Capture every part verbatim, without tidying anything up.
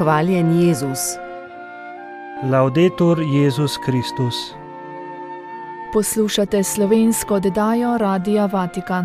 Hvaljen Jezus. Laudetur Jezus Kristus. Poslušate slovensko oddajo Radia Vatikan.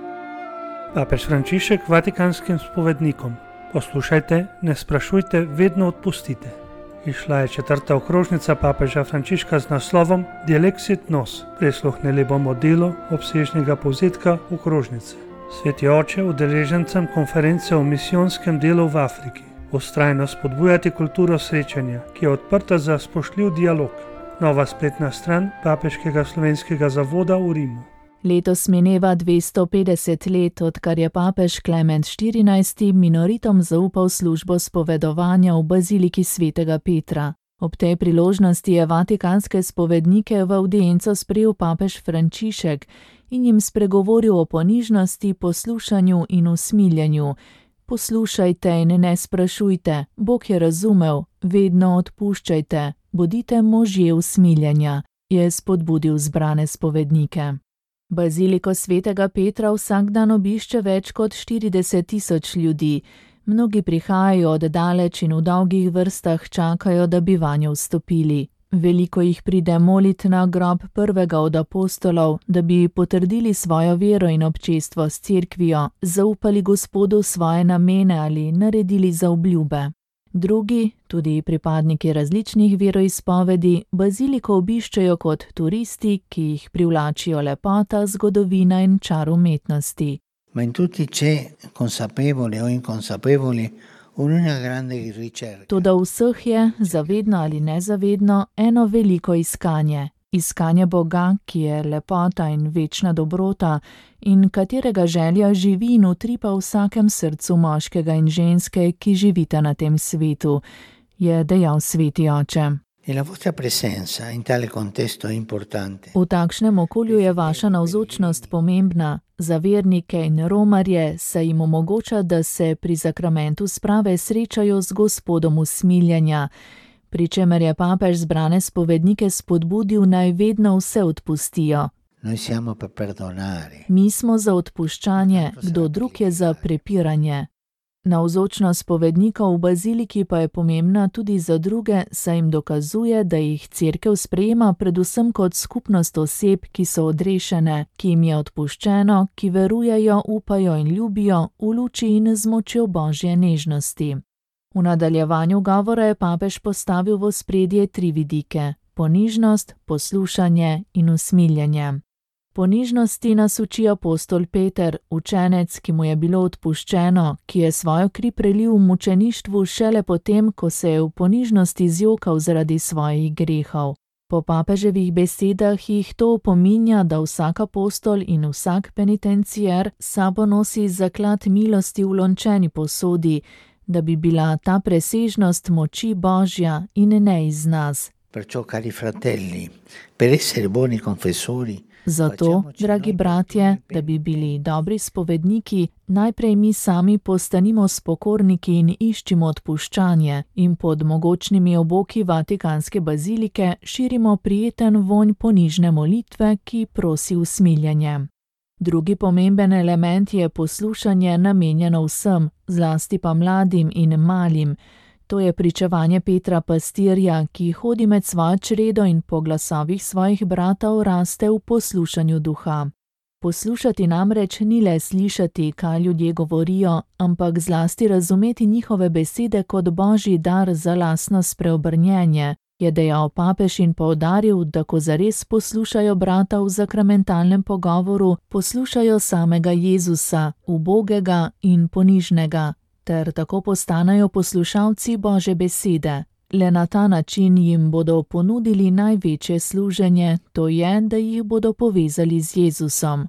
Papež Frančišek vatikanskim spovednikom: poslušajte, ne sprašujte, vedno odpustite. Išla je četrta okrožnica papeža Frančiška z naslovom Dilexit nos. Prisluhnili bomo delu obsežnega povzetka okrožnice. Sveti oče udeležencem konference o misijonskem delu v Afriki: vztrajno spodbujati kulturo srečanja, ki je odprta za spoštljiv dialog. Nova spletna stran Papeškega slovenskega zavoda v Rimu. Letos mineva dvesto petdeset let, odkar je papež Klement štirinajsti minoritom zaupal službo spovedovanja v baziliki svetega Petra. Ob tej priložnosti je vatikanske spovednike v avdienco sprejel papež Frančišek in jim spregovoril o ponižnosti, poslušanju in usmiljanju. Poslušajte in ne sprašujte, Bog je razumel, vedno odpuščajte, bodite možje usmiljanja, je spodbudil zbrane spovednike. Baziliko svetega Petra vsak dan obišče več kot štirideset tisoč ljudi. Mnogi prihajajo od daleč in v dolgih vrstah čakajo, da bi vanjo vstopili. Veliko jih pride molit na grob prvega od apostolov, da bi potrdili svojo vero in občestvo s cerkvijo, zaupali Gospodu svoje namene ali naredili zaobljube. Drugi, tudi pripadniki različnih veroizpovedi, baziliko obiščejo kot turisti, ki jih privlačijo lepota, zgodovina in čar umetnosti. Ma in tutti c'è, consapevoli o inconsapevoli, una grande ricerca. Toda vseh je, zavedno ali nezavedno, eno veliko iskanje. Iskanje Boga, ki je lepota in večna dobrota in katerega želja živi in utripa v vsakem srcu moškega in ženske, ki živita na tem svetu, je dejal sveti oče. E la vostra presenza in tale contesto è importante. V takšnem okolju je vaša navzočnost pomembna. Za vernike in romarje se jim omogoča, da se pri zakramentu sprave srečajo z Gospodom usmiljanja, pri čemer je papež zbrane spovednike spodbudil, naj vedno vse odpustijo. Noi siamo per perdonare. Mi smo za odpuščanje, kdo drug je za prepiranje. Navzočnost spovednikov v baziliki pa je pomembna tudi za druge, saj jim dokazuje, da jih cerkev sprejema predvsem kot skupnost oseb, ki so odrešene, ki jim je odpuščeno, ki verujejo, upajo in ljubijo v luči in z močjo Božje nežnosti. V nadaljevanju govora je papež postavil v ospredje tri vidike: ponižnost, poslušanje in usmiljanje. Ponižnosti nas uči apostol Peter, učenec, ki mu je bilo odpuščeno, ki je svojo kri prelil v mučeništvu šele potem, ko se je v ponižnosti zjokal zaradi svojih grehov. Po papeževih besedah jih to opominja, da vsak apostol in vsak penitencier sabo nosi zaklad milosti v lončeni posodi, da bi bila ta presežnost moči Božja in ne iz nas. Perciò, cari fratelli, per essere buoni confessori, Zato, dragi bratje, da bi bili dobri spovedniki, najprej mi sami postanimo spokorniki in iščimo odpuščanje in pod mogočnimi oboki vatikanske bazilike širimo prijeten vonj ponižne molitve, ki prosi usmiljanje. Drugi pomemben element je poslušanje namenjeno vsem, zlasti pa mladim in malim. To je pričevanje Petra pastirja, ki hodi med svojo čredo in po glasovih svojih bratov raste v poslušanju duha. Poslušati namreč ni le slišati, kaj ljudje govorijo, ampak zlasti razumeti njihove besede kot Božji dar za lastno spreobrnjenje, je dejal papež in poudaril, da ko zares poslušajo brata v zakramentalnem pogovoru, poslušajo samega Jezusa, ubogega in ponižnega, ter tako postanejo poslušalci Božje besede. Le na ta način jim bodo ponudili največje služenje, to je, da jih bodo povezali z Jezusom.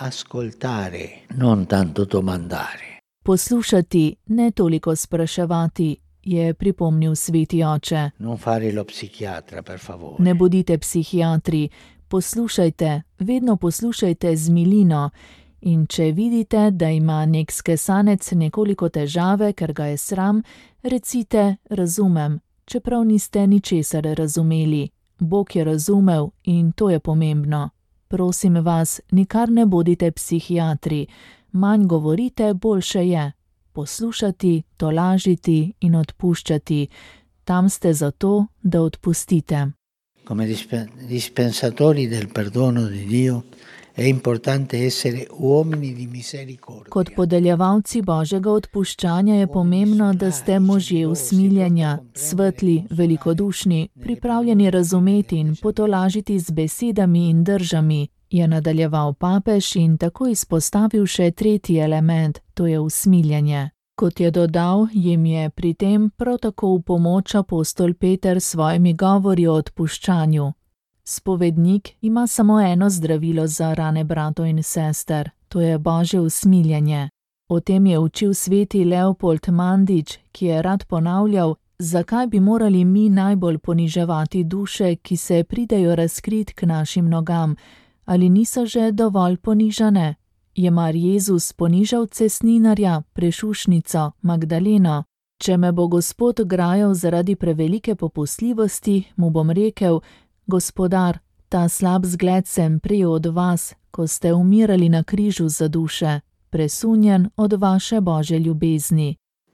Ascoltare, non tanto domandare. Poslušati, ne toliko spraševati, je pripomnil sveti oče. Non fare lo psichiatra, per favore. Ne bodite psihiatri, poslušajte, vedno poslušajte z milino. In če vidite, da ima nek skesanec nekoliko težave, ker ga je sram, recite: razumem, čeprav niste ničesar razumeli. Bog je razumel in to je pomembno. Prosim vas, nikar ne bodite psihiatri, manj govorite, boljše je. poslušati, tolažiti in odpuščati. Tam ste zato, da odpustite. Come dispensatori del perdono di Dio è importante essere uomini di misericordia. Kot podeljevalci Božjega odpuščanja je pomembno, da ste možje usmiljenja, svetli, velikodušni, pripravljeni razumeti in potolažiti z besedami in držami, je nadaljeval papež in tako izpostavil še tretji element, to je usmiljenje. Kot je dodal, jim je pri tem prav tako v pomoč apostol Peter s svojimi govori o odpuščanju. Spovednik ima samo eno zdravilo za rane bratov in sester, to je Božje usmiljenje. O tem je učil sveti Leopold Mandič, ki je rad ponavljal, zakaj bi morali mi najbolj poniževati duše, ki se pridejo razkrit k našim nogam, ali niso že dovolj ponižane? Je mar Jezus ponižal cestninarja, prešušnico, Magdaleno? Če me bo Gospod grajal zaradi prevelike popustljivosti, mu bom rekel: Gospodar, ta slab zgled sem prejel od vas, ko ste umirali na križu za duše, presunjen od vaše Božje ljubezni.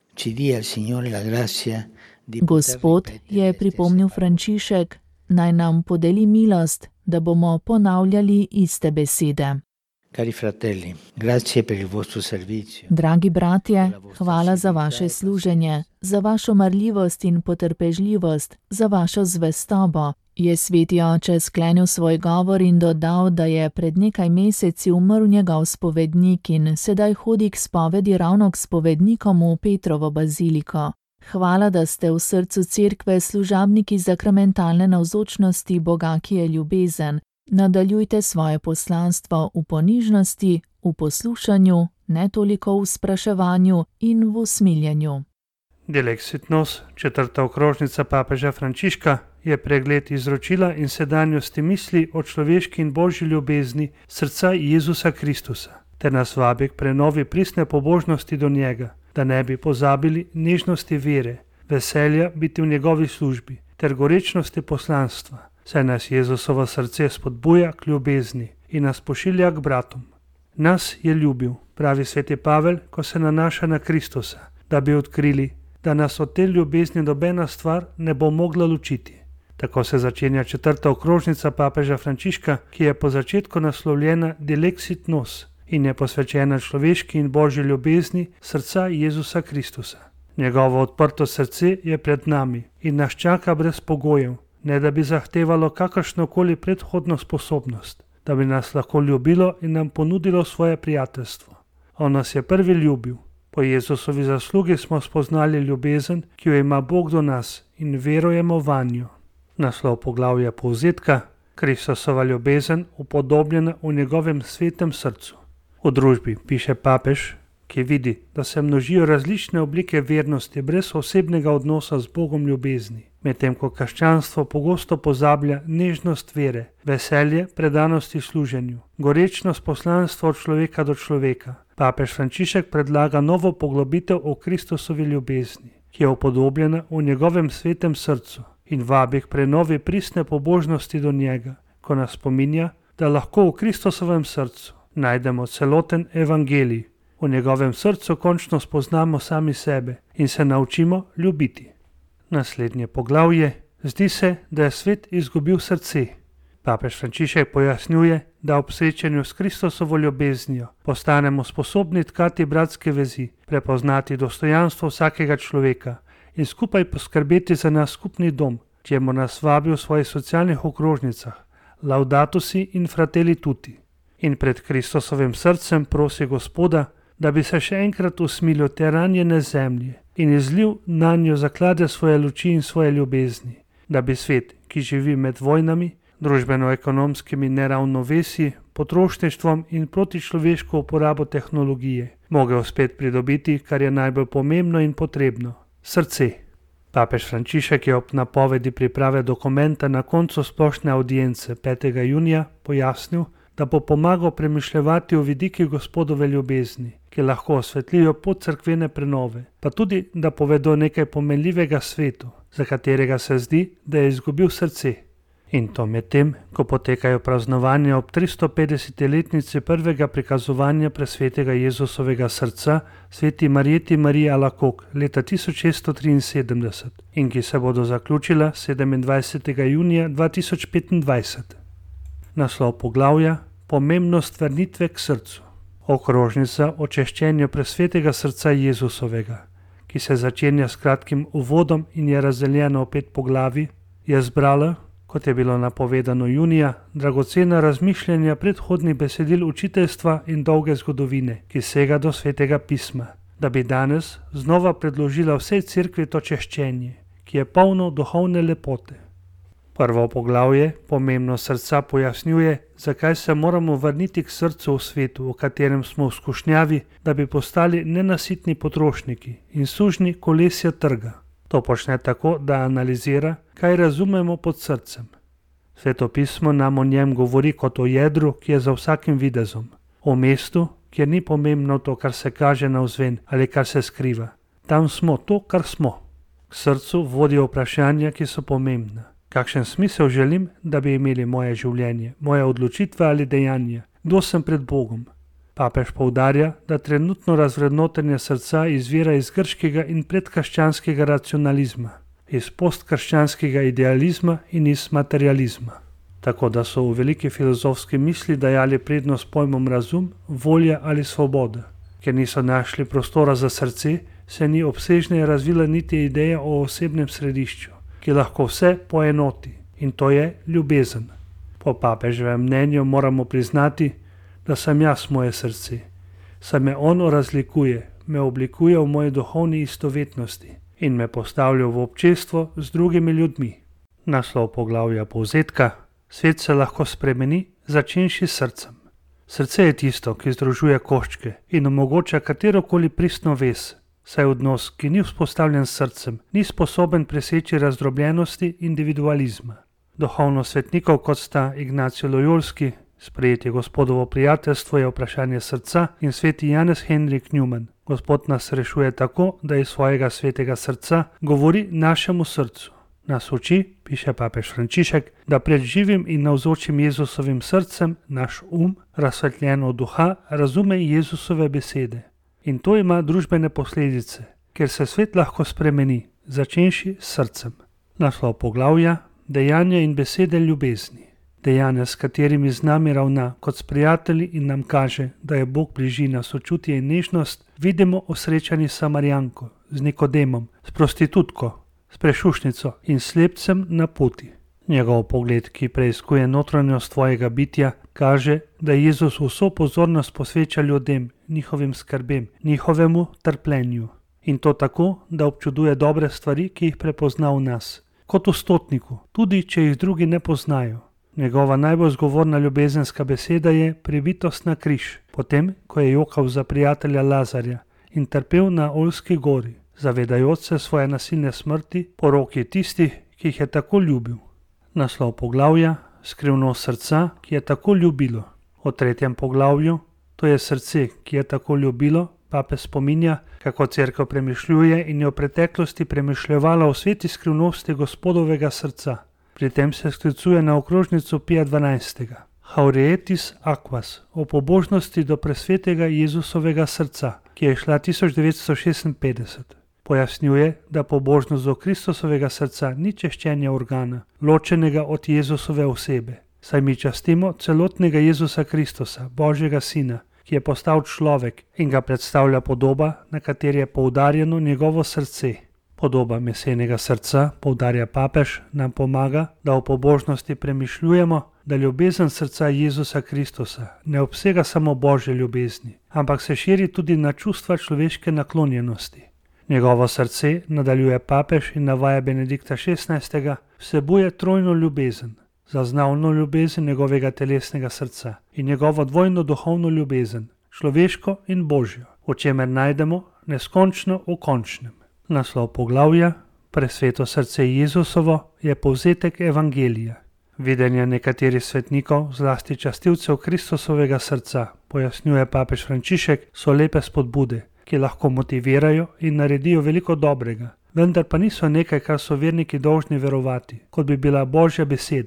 Gospod, je pripomnil Frančišek, naj nam podeli milost, da bomo ponavljali iste besede. Cari fratelli, grazie per il vostro servizio. Dragi bratje, hvala za vaše služenje, za vašo marljivost in potrpežljivost, za vašo zvestobo, je sveti oče sklenil svoj govor in dodal, da je pred nekaj meseci umrl njegov spovednik in sedaj hodi k spovedi ravno k spovednikom v Petrovo baziliko. Hvala, da ste v srcu cerkve služabniki sakramentalne navzočnosti Boga, ki je ljubezen. Nadaljujte svoje poslanstvo v ponižnosti, v poslušanju, ne toliko v spraševanju in v usmiljenju. Dilexit nos, četrta okrožnica papeža Frančiška, je pregled izročila in sedanjosti misli o človeški in božji ljubezni srca Jezusa Kristusa, ter nas vabi k prenovi pristne pobožnosti do njega, da ne bi pozabili nežnosti vere, veselja biti v njegovi službi ter gorečnosti poslanstva, saj nas Jezusovo srce spodbuja k ljubezni in nas pošilja k bratom. Nas je ljubil, pravi sveti Pavel, ko se nanaša na Kristusa, da bi odkrili, da nas od te ljubezni nobena stvar ne bo mogla ločiti. Tako se začenja četrta okrožnica papeža Frančiška, ki je po začetku naslovljena Dilexit nos in je posvečena človeški in božji ljubezni srca Jezusa Kristusa. Njegovo odprto srce je pred nami in nas čaka brez pogojev, ne da bi zahtevalo kakršnokoli predhodno sposobnost, da bi nas lahko ljubilo in nam ponudilo svoje prijateljstvo. On nas je prvi ljubil. Po Jezusovi zaslugi smo spoznali ljubezen, ki jo ima Bog do nas in verujemo vanjo. Naslov poglavja povzetka: Kristusova ljubezen upodobljena v njegovem svetem srcu. V družbi, piše papež, ki vidi, da se množijo različne oblike vernosti brez osebnega odnosa z Bogom ljubezni, medtem ko krščanstvo pogosto pozablja nežnost vere, veselje predanosti služenju, gorečnost poslanstva od človeka do človeka. Papež Frančišek predlaga novo poglobitev o Kristusovi ljubezni, ki je upodobljena v njegovem svetem srcu in vabi k prenovi pristne pobožnosti do njega, ko nas spominja, da lahko v Kristusovem srcu najdemo celoten evangelij. V njegovem srcu končno spoznamo sami sebe in se naučimo ljubiti. Naslednje poglavje: Zdi se, da je svet izgubil srce. Papež Frančišek pojasnjuje, da ob srečanju s Kristusovo ljubeznijo postanemo sposobni tkati bratske vezi, prepoznati dostojanstvo vsakega človeka in skupaj poskrbeti za naš skupni dom, čemu nas vabi v svojih socialnih okrožnicah, Laudato si in Fratelli tutti. In pred Kristusovim srcem prosi Gospoda, da bi se še enkrat usmilil te ranjene zemlje in izlil nanjo zaklade svoje luči in svoje ljubezni, da bi svet, ki živi med vojnami, družbeno-ekonomskimi neravnovesji, potrošništvom in protičloveško uporabo tehnologije, mogel spet pridobiti, kar je najbolj pomembno in potrebno: srce. Papež Frančišek je ob napovedi priprave dokumenta na koncu splošne avdience petega junija pojasnil, da bo pomagal premišljevati o vidikih Gospodove ljubezni, ki lahko osvetlijo pot cerkvene prenove, pa tudi, da povedo nekaj pomenljivega svetu, za katerega se zdi, da je izgubil srce. In to medtem, ko potekajo praznovanja ob tristo petdeseti letnici prvega prikazovanja presvetega Jezusovega srca sveti Marjeti Mariji Alacoque leta tisoč šeststo triinsedemdeset in ki se bodo zaključila sedemindvajsetega junija dva tisoč petindvajset. Naslov poglavja: Pomembnost vrnitve k srcu. Okrožnica o češčenju presvetega srca Jezusovega, ki se začenja s kratkim uvodom in je razdeljena v pet poglavij, je zbrala, kot je bilo napovedano junija, dragocena razmišljanja predhodnih besedil učiteljstva in dolge zgodovine, ki sega do svetega pisma, da bi danes znova predložila vsej cerkvi to češčenje, ki je polno duhovne lepote. Prvo poglavje, pomembnost srca, pojasnjuje, zakaj se moramo vrniti k srcu v svetu, v katerem smo v skušnjavi, da bi postali nenasitni potrošniki in sužnji kolesja trga. To počne tako, da analizira, kaj razumemo pod srcem. Sveto pismo nam o njem govori kot o jedru, ki je za vsakim videzom, o mestu, kjer ni pomembno to, kar se kaže navzven ali kar se skriva. Tam smo to, kar smo. K srcu vodijo vprašanja, ki so pomembna. Kakšen smisel želim, da bi imeli moje življenje, moje odločitve ali dejanja? Kdo sem pred Bogom? Papež poudarja, da trenutno razvrednotenje srca izvira iz grškega in predkrščanskega racionalizma, iz postkrščanskega idealizma in iz materializma. Tako da so v veliki filozofski misli dajali prednost pojmom razum, volja ali svoboda. Ker niso našli prostora za srce, se ni obsežneje razvila niti ideja o osebnem središču, ki lahko vse poenoti, in to je ljubezen. Po papeževem mnenju moramo priznati, da sem jaz moje srce. Saj me ono razlikuje, me oblikuje v moji duhovni istovetnosti in me postavlja v občestvo z drugimi ljudmi. Naslov poglavja povzetka: Svet se lahko spremeni, začenši s srcem. Srce je tisto, ki združuje koščke in omogoča katerokoli pristno vez, saj odnos, ki ni vzpostavljen s srcem, ni sposoben preseči razdrobljenosti individualizma. Duhovno svetnikov, kot sta Ignacio Loyolski, sprejeti Gospodovo prijateljstvo je vprašanje srca, in sveti Janez Henrik Newman. Gospod nas rešuje tako, da iz svojega svetega srca govori našemu srcu. Nas uči, piše papež Frančišek, da pred živim in navzočim Jezusovim srcem naš um, razsvetljen od duha, razume Jezusove besede. In to ima družbene posledice, ker se svet lahko spremeni, začenši s srcem. Naslov poglavja: Dejanja in besede ljubezni. Dejanja, s katerimi z nami ravna kot s prijatelji in nam kaže, da je Bog bližina, sočutje in nežnost, vidimo v srečanji s Samarijanko, z Nikodemom, s prostitutko, s prešušnico in slepcem na poti. Njegov pogled, ki preiskuje notranjost tvojega bitja, kaže, da Jezus vso pozornost posveča ljudem, njihovim skrbem, njihovemu trpljenju. In to tako, da občuduje dobre stvari, ki jih prepozna v nas, kot v stotniku, tudi če jih drugi ne poznajo. Njegova najbolj zgovorna ljubezenska beseda je pribitost na križ, potem, ko je jokal za prijatelja Lazarja in trpel na Oljski gori, zavedajoč se svoje nasilne smrti po roki tistih, ki jih je tako ljubil. Naslov poglavja: Skrivnost srca, ki je tako ljubilo. O tretjem poglavju, to je srce, ki je tako ljubilo, papež spominja, kako cerkev premišljuje in je v preteklosti premišljevala o sveti skrivnosti Gospodovega srca. Pri tem se sklicuje na okrožnico Pija dvanajstega. Haurietis Aquas, o pobožnosti do presvetega Jezusovega srca, ki je šla tisoč devetsto šestinpetdeset. Pojasnjuje, da pobožnost do Kristusovega srca ni češčenje organa, ločenega od Jezusove osebe, saj mi častimo celotnega Jezusa Kristusa, Božjega Sina, ki je postal človek in ga predstavlja podoba, na kateri je poudarjeno njegovo srce. Podoba mesenega srca, poudarja papež, nam pomaga, da v pobožnosti premišljujemo, da ljubezen srca Jezusa Kristusa ne obsega samo Božje ljubezni, ampak se širi tudi na čustva človeške naklonjenosti. Njegovo srce, nadaljuje papež in navaja Benedikta šestnajstega, vsebuje trojno ljubezen, zaznavno ljubezen njegovega telesnega srca in njegovo dvojno duhovno ljubezen, človeško in božjo, v čemer najdemo neskončno v končnem. Naslov poglavja: Presveto srce Jezusovo je povzetek evangelija. Videnja nekaterih svetnikov, zlasti častilcev Kristusovega srca, pojasnjuje papež Frančišek, so lepe spodbude, ki lahko motivirajo in naredijo veliko dobrega, vendar pa niso nekaj, kar so verniki dolžni verovati, kot bi bila Božja beseda.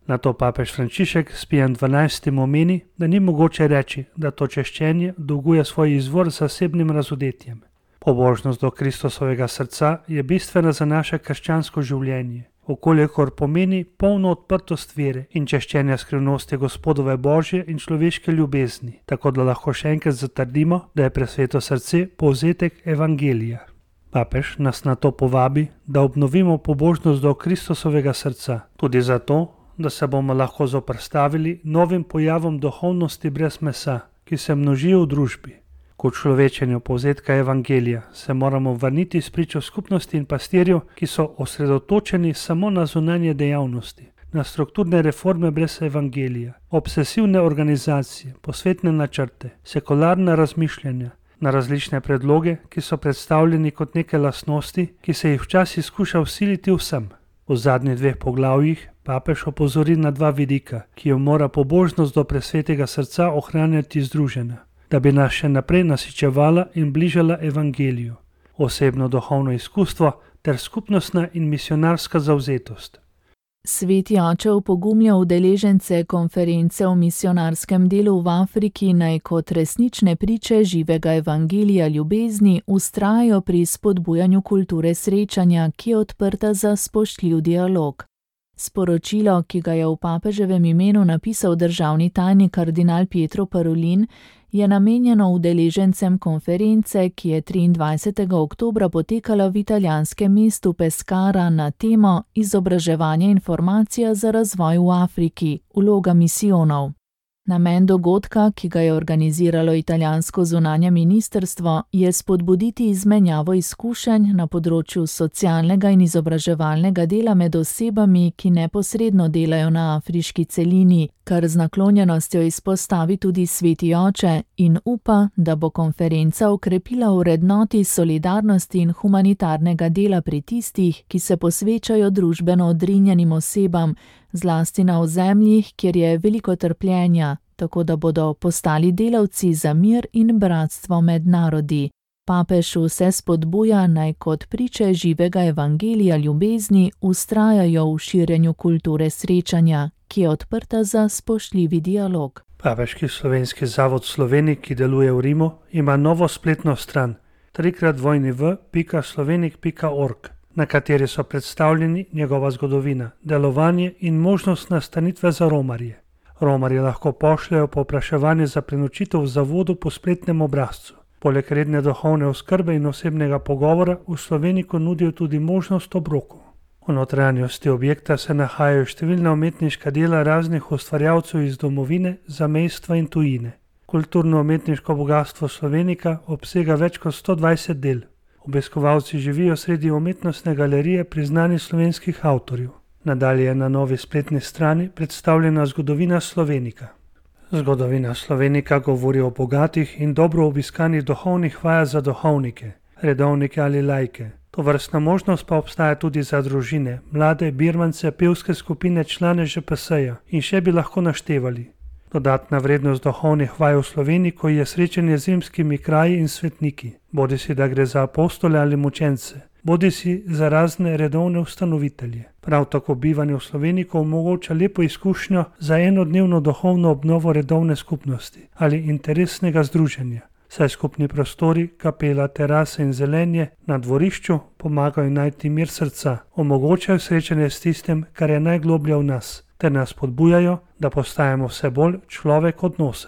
Na to papež Frančišek s Pijem dvanajstim omeni, da ni mogoče reči, da to češčenje dolguje svoj izvor z zasebnim razodetjem. Pobožnost do Kristusovega srca je bistvena za naše krščansko življenje, okolikor pomeni polno odprtost vere in češčenja skrivnosti Gospodove Božje in človeške ljubezni, tako da lahko še enkrat zatrdimo, da je presveto srce povzetek evangelija. Papež nas na to povabi, da obnovimo pobožnost do Kristusovega srca, tudi zato, da se bomo lahko zoperstavili novim pojavom duhovnosti brez mesa, ki se množijo v družbi. K človečenju povzetka evangelija se moramo vrniti s pričo skupnosti in pastirjev, ki so osredotočeni samo na zunanje dejavnosti, na strukturne reforme brez evangelija, obsesivne organizacije, posvetne načrte, sekularna razmišljanja, na različne predloge, ki so predstavljeni kot neke lastnosti, ki se jih včasih skuša vsiliti vsem. V zadnjih dveh poglavjih papež opozori na dva vidika, ki jo mora pobožnost do presvetega srca ohranjati združena, da bi nas še naprej nasičevala in bližala evangeliju, osebno duhovno izkustvo ter skupnostna in misionarska zavzetost. Sveti oče opogumlja udeležence konference o misionarskem delu v Afriki, naj kot resnične priče živega evangelija ljubezni vztrajajo pri spodbujanju kulture srečanja, ki je odprta za spoštljiv dialog. Sporočilo, ki ga je v papeževem imenu napisal državni tajnik kardinal Pietro Parolin, je namenjeno udeležencem konference, ki je triindvajsetega oktobra potekala v italijanskem mestu Pescara na temo Izobraževanje in formacija za razvoj v Afriki, vloga misijonov. Namen dogodka, ki ga je organiziralo italijansko zunanje ministrstvo, je spodbuditi izmenjavo izkušenj na področju socialnega in izobraževalnega dela med osebami, ki neposredno delajo na afriški celini, kar z naklonjenostjo izpostavi tudi sveti oče in upa, da bo konferenca okrepila vrednoti solidarnosti in humanitarnega dela pri tistih, ki se posvečajo družbeno odrinjenim osebam, zlasti na ozemljih, kjer je veliko trpljenja, tako da bodo postali delavci za mir in bratstvo med narodi. Papež vse spodbuja, naj kot priče živega evangelija ljubezni vztrajajo v širjenju kulture srečanja, ki je odprta za spoštljivi dialog. Papeški slovenski zavod v Sloveniji, ki deluje v Rimu, ima novo spletno stran trikrat dvojni v pika slovenik pika org, na kateri so predstavljeni njegova zgodovina, delovanje in možnost nastanitve za romarje. Romarji lahko pošljajo povpraševanje za prenočitev v zavodu po spletnem obrazcu. Poleg redne duhovne oskrbe in osebnega pogovora v Sloveniji nudijo tudi možnost obrokov. V notranjosti objekta se nahajajo številna umetniška dela raznih ustvarjalcev iz domovine, zamejstva in tujine. Kulturno-umetniško bogastvo Slovenika obsega več kot sto dvajset del. Obiskovalci živijo sredi umetnostne galerije priznanih slovenskih avtorjev. Nadalje je na novi spletni strani predstavljena zgodovina Slovenika. Zgodovina Slovenika govori o bogatih in dobro obiskanih duhovnih vajah za duhovnike, redovnike ali laike. Tovrstna možnost pa obstaja tudi za družine, mlade, birmance, pevske skupine, člane Ž P S-ja in še bi lahko naštevali. Dodatna vrednost duhovnih vaj v Sloveniji je srečanje z rimskimi kraji in svetniki, bodisi da gre za apostole ali mučence, bodisi za razne redovne ustanovitelje. Prav tako bivanje v Sloveniji omogoča lepo izkušnjo za enodnevno duhovno obnovo redovne skupnosti ali interesnega združenja, saj skupni prostori, kapela, terase in zelenje na dvorišču pomagajo najti mir srca, omogočajo srečanje s tistim, kar je najgloblje v nas, ter nas podbujajo, da postajamo vse bolj človek odnosa.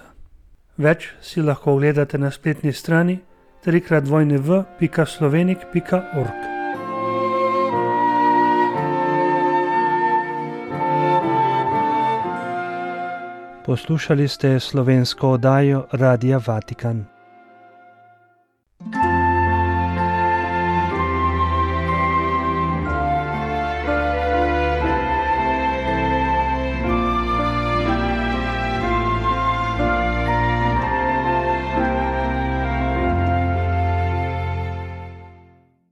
Več si lahko ogledate na spletni strani trikrat dvojni v pika slovenik pika org. Poslušali ste slovensko oddajo Radia Vatikan.